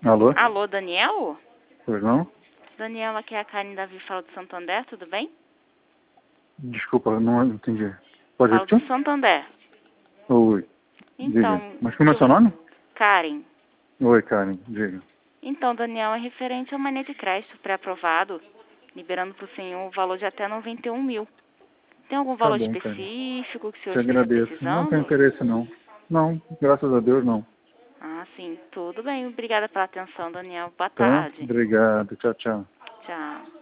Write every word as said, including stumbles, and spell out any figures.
Alô? Alô, Daniel? Pois não? Daniel, aqui é a Karen Davi, fala do Santander, tudo bem? Desculpa, não entendi. Pode Falo do repetir? Santander. Oi, diga. Então, Mas como é eu... seu nome? Karen. Oi, Karen, diga. Então, Daniel, é referente ao mania de crédito pré-aprovado, liberando para o senhor o valor de até noventa e um mil. Tem algum Tá valor bom, Karen. específico que o senhor Te esteja agradeço. Não tenho precisando? interesse, não. Não, graças a Deus, não. Ah, sim. Tudo bem. Obrigada pela atenção, Daniel. Boa Tá? tarde. Obrigado. Tchau, tchau. Tchau.